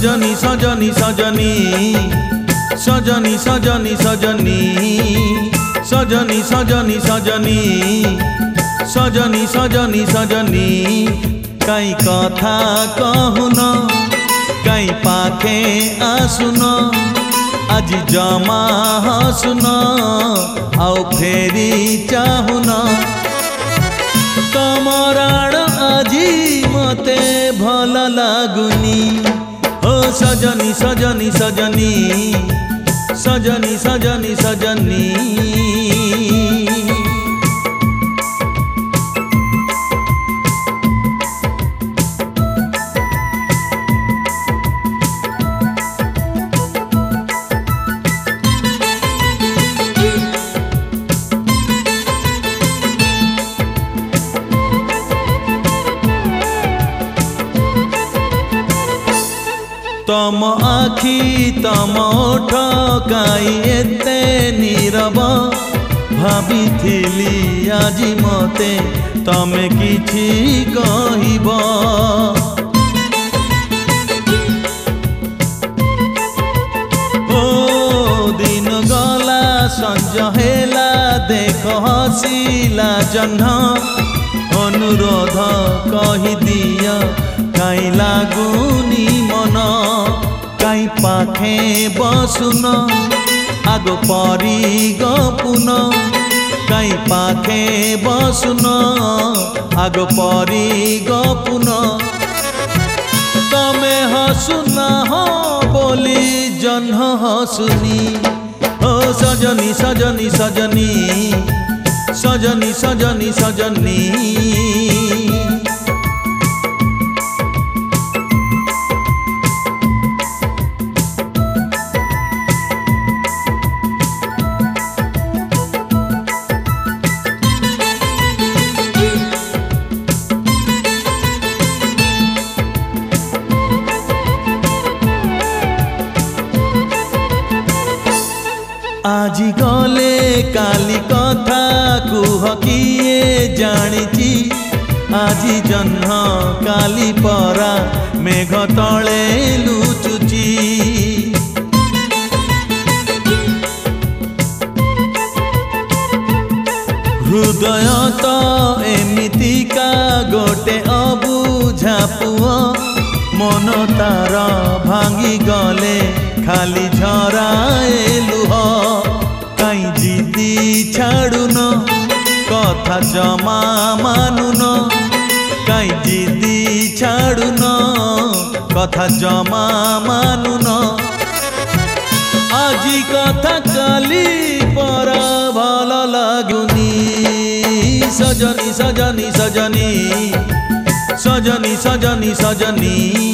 सजनी सजनी सजनी सजनी सजनी सजनी सजनी सजनी सजनी सजनी सजनी सजनी काई कथा कहून काई पाखे आसुन आज जमा हसुन आउ फेरी चाहुन तमराण आजी मते भल लागुनी ओ सजनी सजनी सजनी सजनी सजनी सजनी तम आखि तम ओठ काई एते नीरव भाविथिली आजी मते तमे किछि कहिब ओ दिन गला संज हेला देख हसिला जह्न अनुरोध कहि दिया काई लागुनी मन काई पाखे बसुन आग परी गपुन काई पाखे बसुन आग परी गपुन तमे हसुन हो बोली जह्न हसुनी ओ सजनी सजनी सजनी सजनी सजनी सजनी आजी गले काली कथा कुह किए जानिची आजी जह्न काली परा मेघ तले लुचुची हृदय तो एमितिका गोटे अबुझा पुआ मन तार भांगी गले खाली झराए लुह काई जिदी छाड़ुन कथा जमा मानुन काई जिदी छाड़ुन कथा जमा मानुन आजी कथा काली पर भल लागुनी सजनी सजनी सजनी सजनी सजनी सजनी